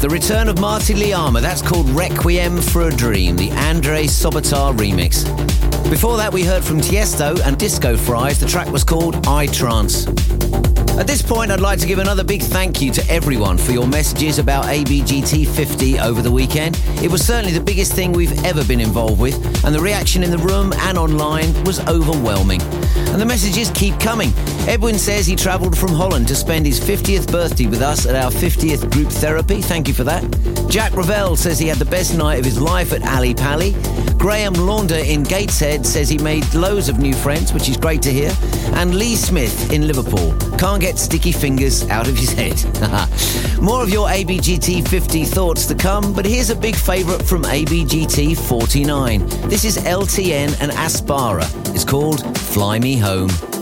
The return of Marty Liama, that's called Requiem for a Dream, the Andrei Sobotar remix. Before that, we heard from Tiesto and Disco Fries. The track was called iTrance. At this point, I'd like to give another big thank you to everyone for your messages about ABGT 50 over the weekend. It was certainly the biggest thing we've ever been involved with, and the reaction in the room and online was overwhelming. And the messages keep coming. Edwin says he travelled from Holland to spend his 50th birthday with us at our 50th group therapy. Thank you for that. Jack Ravel says he had the best night of his life at Ali Pali. Graham Launder in Gateshead says he made loads of new friends, which is great to hear. And Lee Smith in Liverpool can't get sticky fingers out of his head. More of your ABGT 50 thoughts to come, but here's a big favourite from ABGT 49. This is LTN and Aspara. It's called Fly Me Home.